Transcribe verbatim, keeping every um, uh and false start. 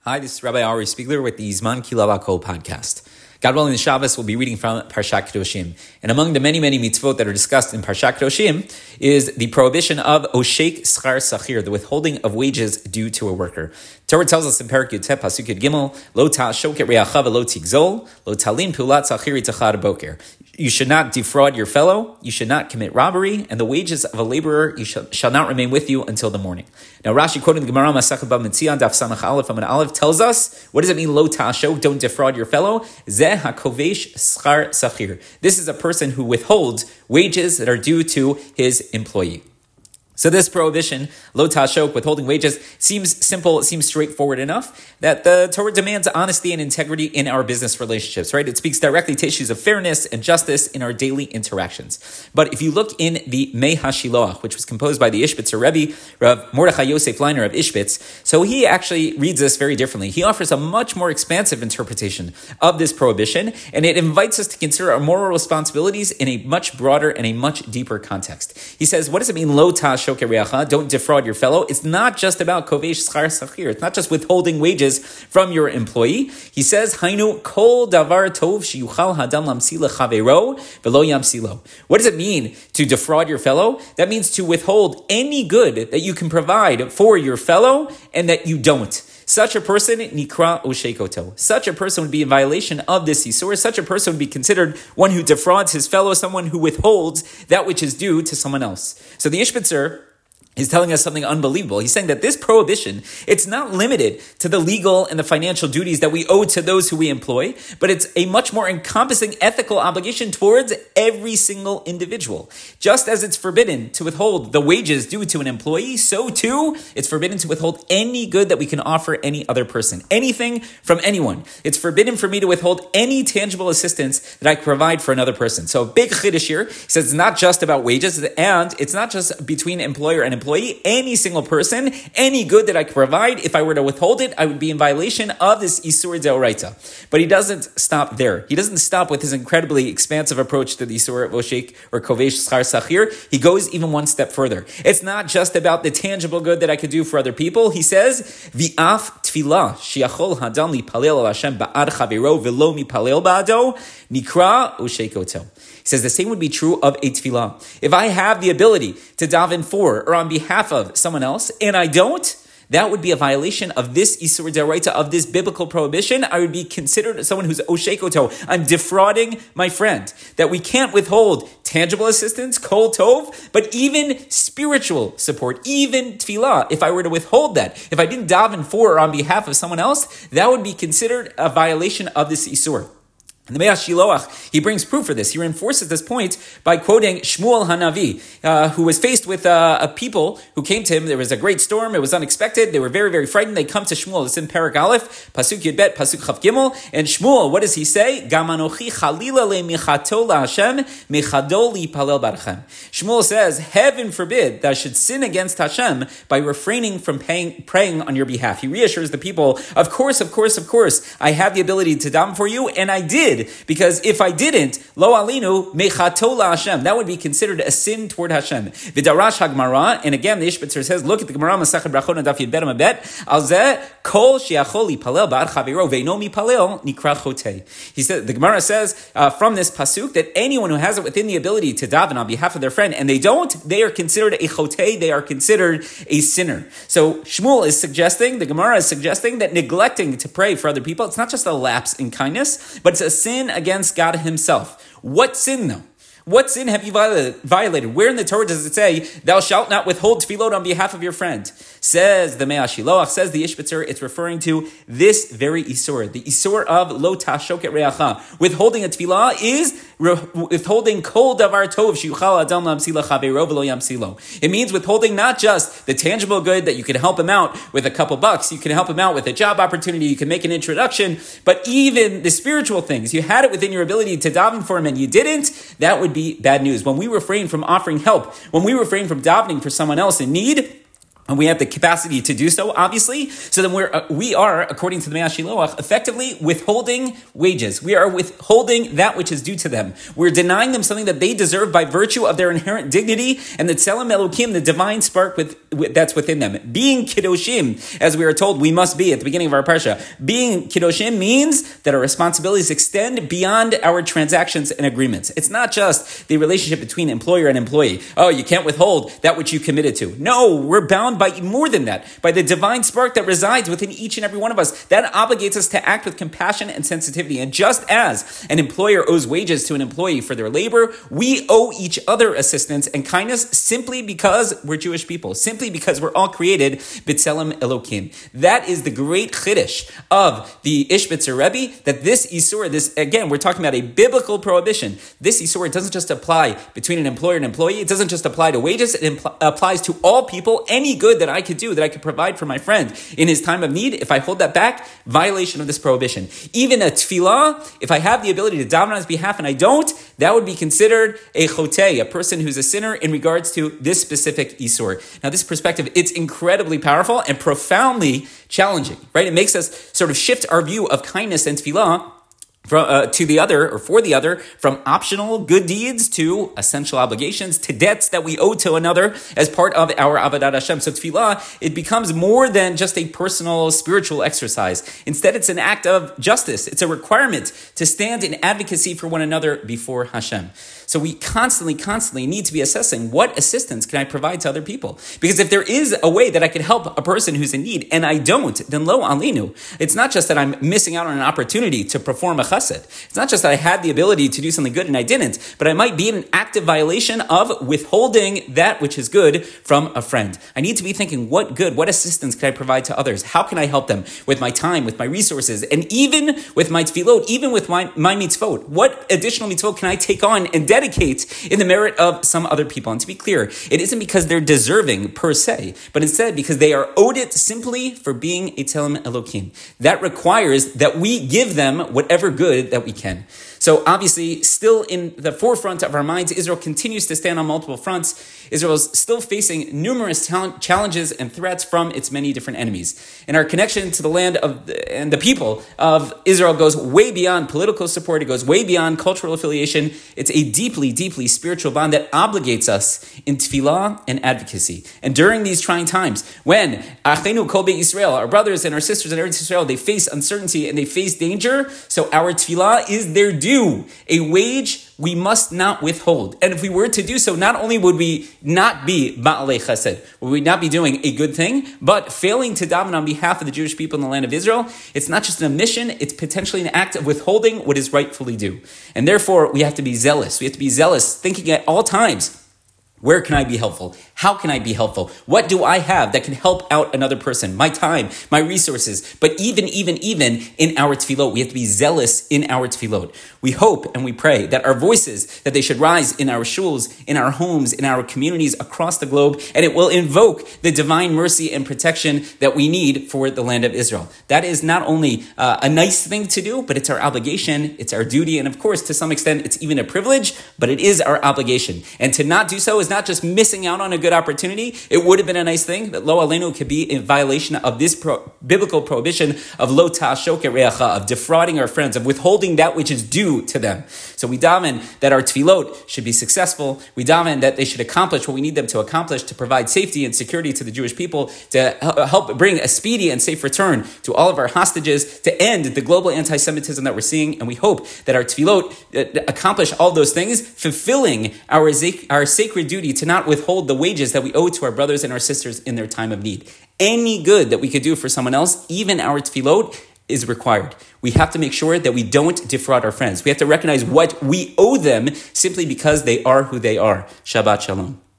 Hi, this is Rabbi Ari Spiegler with the Zman Kilava Kol podcast. God willing, this Shabbos we'll be reading from Parshat Kedoshim. And among the many, many mitzvot that are discussed in Parshat Kedoshim is the prohibition of Oshek Schar Sachir, the withholding of wages due to a worker. Torah tells us in Parak Yud Pasuk Yud Gimel, Lo ta'ashok et re'acha v'lo tigzol, lo talin pulat sachiri tachad boker. You should not defraud your fellow, you should not commit robbery, and the wages of a laborer you shall, shall not remain with you until the morning. Now Rashi, quoting the Gemara Masechet Bava Metzia, Daf Samach Aleph Amud Aleph, tells us, what does it mean, Lo ta'ashok, don't defraud your fellow? Zeh hakovesh schar sachir. This is a person who withholds wages that are due to his employee. So this prohibition, lo ta'ashok, withholding wages, seems simple, it seems straightforward enough that the Torah demands honesty and integrity in our business relationships, right? It speaks directly to issues of fairness and justice in our daily interactions. But if you look in the Mei HaShiloach, which was composed by the Ishbitzer Rebbe, Rav Mordechai Yosef Leiner of Ishbitz, so he actually reads this very differently. He offers a much more expansive interpretation of this prohibition, and it invites us to consider our moral responsibilities in a much broader and a much deeper context. He says, what does it mean, lo ta'ashok? Don't defraud your fellow. It's not just about kovesh schar sachir. It's not just withholding wages from your employee. He says, Hainu kol davar tov sheyuchal hadam lamsi lechavero velo yamsilo. What does it mean to defraud your fellow? That means to withhold any good that you can provide for your fellow and that you don't. Such a person, nikra oshekoto. Such a person would be in violation of this isur. Such a person would be considered one who defrauds his fellow, someone who withholds that which is due to someone else. So the Ishbitzer He's telling us something unbelievable. He's saying that this prohibition, it's not limited to the legal and the financial duties that we owe to those who we employ, but it's a much more encompassing ethical obligation towards every single individual. Just as it's forbidden to withhold the wages due to an employee, so too, it's forbidden to withhold any good that we can offer any other person. Anything from anyone. It's forbidden for me to withhold any tangible assistance that I can provide for another person. So a big chiddush here. He says it's not just about wages, and it's not just between employer and employee. Any single person, any good that I could provide, if I were to withhold it, I would be in violation of this Isur Deoraita. But he doesn't stop there. He doesn't stop with his incredibly expansive approach to the Isur Voshek or Kovesh Schar Sachir. He goes even one step further. It's not just about the tangible good that I could do for other people. He says, V'af tfilah shiachol hadam lipalel al Hashem ba'ad chaviro v'lo mipalel ba'ado nikra ushekoto. He says the same would be true of a tefillah. If I have the ability to daven for or on behalf of someone else, and I don't, that would be a violation of this Isur Deoraita, of this biblical prohibition. I would be considered someone who's oshekoto. I'm defrauding my friend. That we can't withhold tangible assistance, kol tov, but even spiritual support, even tefillah. If I were to withhold that, if I didn't daven for or on behalf of someone else, that would be considered a violation of this Isur. In the Mei HaShiloach, he brings proof for this. He reinforces this point by quoting Shmuel Hanavi, uh, who was faced with uh, a people who came to him. There was a great storm. It was unexpected. They were very, very frightened. They come to Shmuel. It's in Parak Aleph, Pasuk Yud Bet, Pasuk Chav Gimel. And Shmuel, what does he say? Gam anochi chalila le michato laHashem michado lipalel barchem. Shmuel says, heaven forbid that I should sin against Hashem by refraining from paying, praying on your behalf. He reassures the people, of course, of course, of course, I have the ability to daven for you, and I did. Because if I didn't, lo alinu mechato la Hashem, that would be considered a sin toward Hashem. V'darash hagmara, and again the Ishbitzer says, look at the Gemara Masechet Brachot Daf Yud Bet Amud Bet, al zeh kol sheachol yipalel ba'ad chaviro ve'no mipalel nikra chotei. He said, the Gemara says uh, from this pasuk that anyone who has it within the ability to daven on behalf of their friend and they don't, they are considered a chotei, they are considered a sinner. So Shmuel is suggesting, the Gemara is suggesting that neglecting to pray for other people, it's not just a lapse in kindness, but it's a sin against God himself. What sin though? What sin have you violated? Where in the Torah does it say, thou shalt not withhold tefillot on behalf of your friend? Says the Mei HaShiloach, says the Ishbitzer, it's referring to this very Isur, the Isur of lo ta'ashok et re'acha. Withholding a tefillah is re- withholding kol davar tov sheyuchal adam lamsi lechavero v'lo yamsilo. It means withholding not just the tangible good that you can help him out with a couple bucks, you can help him out with a job opportunity, you can make an introduction, but even the spiritual things, you had it within your ability to daven for him and you didn't, that would be bad news. When we refrain from offering help, when we refrain from davening for someone else in need, And we have the capacity to do so, obviously. So then we're, uh, we are, according to the Mea Shiloach, effectively withholding wages. We are withholding that which is due to them. We're denying them something that they deserve by virtue of their inherent dignity and the Tselem Elokim, the divine spark with, with, that's within them. Being Kiddushim, as we are told we must be at the beginning of our parsha, being Kiddushim means that our responsibilities extend beyond our transactions and agreements. It's not just the relationship between employer and employee. Oh, you can't withhold that which you committed to. No, we're bound by more than that, by the divine spark that resides within each and every one of us. That obligates us to act with compassion and sensitivity. And just as an employer owes wages to an employee for their labor, we owe each other assistance and kindness simply because we're Jewish people, simply because we're all created B'Tselem Elokim. That is the great chiddush of the Ishbitzer Rebbe, that this Isur, this, again, we're talking about a biblical prohibition. This Isur, it doesn't just apply between an employer and employee. It doesn't just apply to wages. It impl- applies to all people. Any good that I could do, that I could provide for my friend in his time of need, if I hold that back, violation of this prohibition. Even a tefillah, if I have the ability to daven on his behalf and I don't, that would be considered a chotei, a person who's a sinner in regards to this specific isur. Now, this perspective, it's incredibly powerful and profoundly challenging, right? It makes us sort of shift our view of kindness and tefillah From, uh, to the other, or for the other, from optional good deeds to essential obligations, to debts that we owe to another as part of our Avodat Hashem. So tefillah, it becomes more than just a personal spiritual exercise. Instead, it's an act of justice. It's a requirement to stand in advocacy for one another before Hashem. So we constantly, constantly need to be assessing what assistance can I provide to other people? Because if there is a way that I can help a person who's in need, and I don't, then lo alinu. It's not just that I'm missing out on an opportunity to perform a chesed. It's not just that I had the ability to do something good and I didn't, but I might be in an active violation of withholding that which is good from a friend. I need to be thinking, what good, what assistance can I provide to others? How can I help them with my time, with my resources, and even with my tefillot, even with my, my mitzvot? What additional mitzvot can I take on and dedicate in the merit of some other people? And to be clear, it isn't because they're deserving per se, but instead because they are owed it simply for being a Tselem Elokim. That requires that we give them whatever good that we can. So obviously, still in the forefront of our minds, Israel continues to stand on multiple fronts. Israel is still facing numerous ta- challenges and threats from its many different enemies. And our connection to the land of and the people of Israel goes way beyond political support. It goes way beyond cultural affiliation. It's a deeply, deeply spiritual bond that obligates us in tefillah and advocacy. And during these trying times, when Achenu Kol Beit Yisrael, our brothers and our sisters in Eretz Yisrael, they face uncertainty and they face danger, so our tefillah is their due. A wage we must not withhold. And if we were to do so, not only would we not be Ba'alei Chesed, would we not be doing a good thing, but failing to daven on behalf of the Jewish people in the land of Israel, it's not just an omission, it's potentially an act of withholding what is rightfully due. And therefore, we have to be zealous. We have to be zealous, thinking at all times, where can I be helpful? How can I be helpful? What do I have that can help out another person? My time, my resources. But even, even, even in our tefillot, we have to be zealous in our tefillot. We hope and we pray that our voices, that they should rise in our shuls, in our homes, in our communities across the globe, and it will invoke the divine mercy and protection that we need for the land of Israel. That is not only uh, a nice thing to do, but it's our obligation, it's our duty, and of course, to some extent, it's even a privilege, but it is our obligation. And to not do so is not just missing out on a good opportunity. It would have been a nice thing, but lo aleinu could be in violation of this pro- biblical prohibition of lo ta'ashok re'acha, of defrauding our friends, of withholding that which is due to them. So we daven that our tefillot should be successful. We daven that they should accomplish what we need them to accomplish to provide safety and security to the Jewish people, to help bring a speedy and safe return to all of our hostages, to end the global anti-Semitism that we're seeing. And we hope that our tefillot accomplish all those things, fulfilling our, our sacred duty to not withhold the wages that we owe to our brothers and our sisters in their time of need. Any good that we could do for someone else, even our tefillot, is required. We have to make sure that we don't defraud our friends. We have to recognize what we owe them simply because they are who they are. Shabbat Shalom.